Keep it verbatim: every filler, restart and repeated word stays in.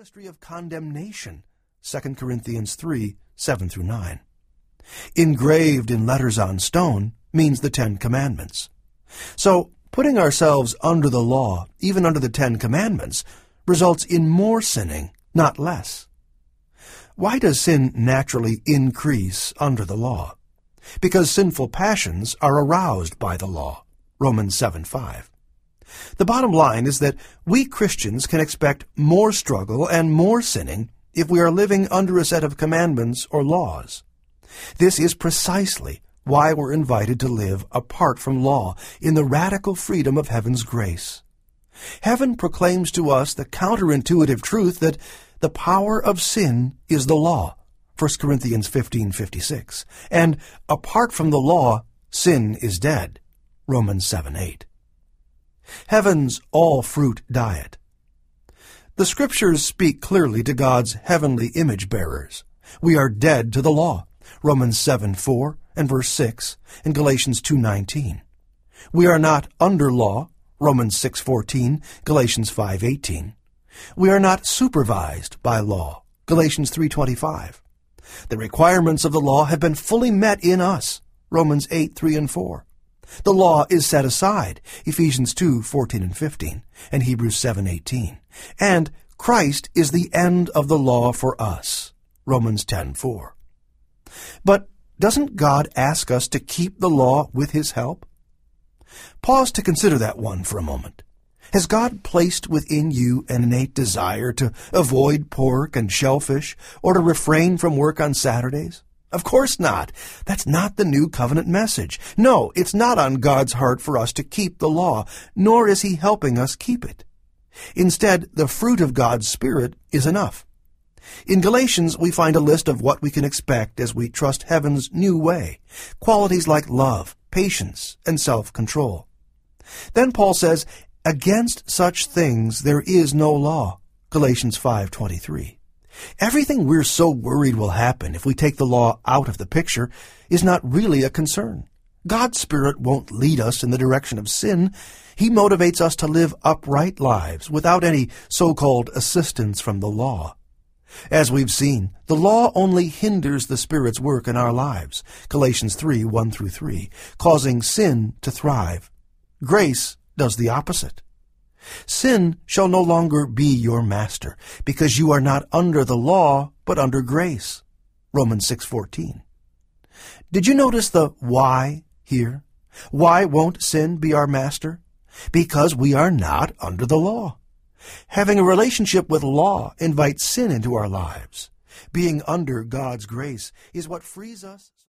ministry of condemnation, Second Corinthians three, seven through nine. Engraved in letters on stone means the Ten Commandments. So, putting ourselves under the law, even under the Ten Commandments, results in more sinning, not less. Why does sin naturally increase under the law? Because sinful passions are aroused by the law, Romans seven five. The bottom line is that we Christians can expect more struggle and more sinning if we are living under a set of commandments or laws. This is precisely why we're invited to live apart from law in the radical freedom of heaven's grace. Heaven proclaims to us the counterintuitive truth that the power of sin is the law, First Corinthians fifteen fifty-six, and apart from the law, sin is dead, Romans seven eight. Heaven's all-fruit diet. The Scriptures speak clearly to God's heavenly image-bearers. We are dead to the law, Romans seven four and verse six, and Galatians two nineteen. We are not under law, Romans six fourteen, Galatians five eighteen. We are not supervised by law, Galatians three twenty-five. The requirements of the law have been fully met in us, Romans eight three and four. The law is set aside, Ephesians two fourteen and fifteen, and Hebrews seven eighteen. And Christ is the end of the law for us, Romans ten four. But doesn't God ask us to keep the law with His help? Pause to consider that one for a moment. Has God placed within you an innate desire to avoid pork and shellfish or to refrain from work on Saturdays? Of course not. That's not the New Covenant message. No, it's not on God's heart for us to keep the law, nor is He helping us keep it. Instead, the fruit of God's Spirit is enough. In Galatians, we find a list of what we can expect as we trust heaven's new way, qualities like love, patience, and self-control. Then Paul says, "Against such things there is no law," Galatians five twenty-three. Everything we're so worried will happen if we take the law out of the picture is not really a concern. God's Spirit won't lead us in the direction of sin. He motivates us to live upright lives without any so-called assistance from the law. As we've seen, the law only hinders the Spirit's work in our lives, Galatians three one through three, causing sin to thrive. Grace does the opposite. Sin shall no longer be your master, because you are not under the law, but under grace, Romans six fourteen. Did you notice the why here? Why won't sin be our master? Because we are not under the law. Having a relationship with law invites sin into our lives. Being under God's grace is what frees us.